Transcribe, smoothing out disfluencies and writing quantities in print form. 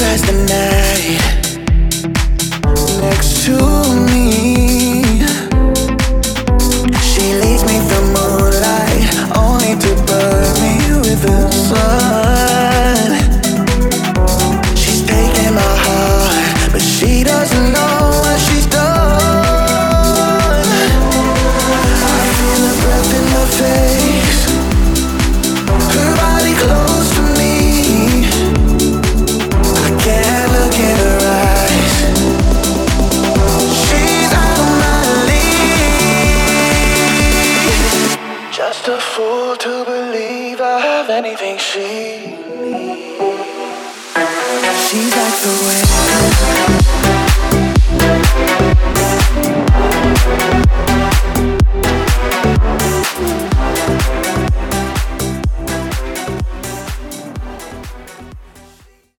pass the night next to me. She leads me through moonlight, only to burn me with the sun. She's taking my heart, but she doesn't know what she's done. I feel her breath in my face, her body close to me. I can't look in her eyes. She's out of my league. Just a fool to believe I have anything she needs. She's like the way